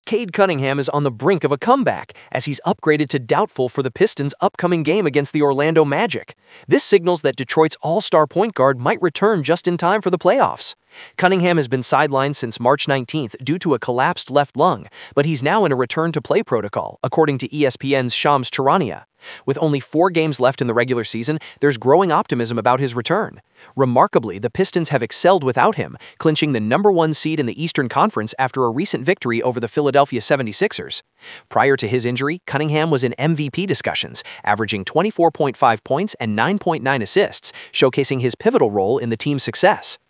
Cade Cunningham is on the brink of a comeback as he's upgraded to doubtful for the Pistons' upcoming game against the Orlando Magic. This signals that Detroit's all-star point guard might return just in time for the playoffs. Cunningham has been sidelined since March 19th due to a collapsed left lung, but he's now in a return-to-play protocol, according to ESPN's Shams Charania. With only 4 games left in the regular season, there's growing optimism about his return. Remarkably, the Pistons have excelled without him, clinching the #1 seed in the Eastern Conference after a recent victory over the Philadelphia 76ers. Prior to his injury, Cunningham was in MVP discussions, averaging 24.5 points and 9.9 assists, showcasing his pivotal role in the team's success.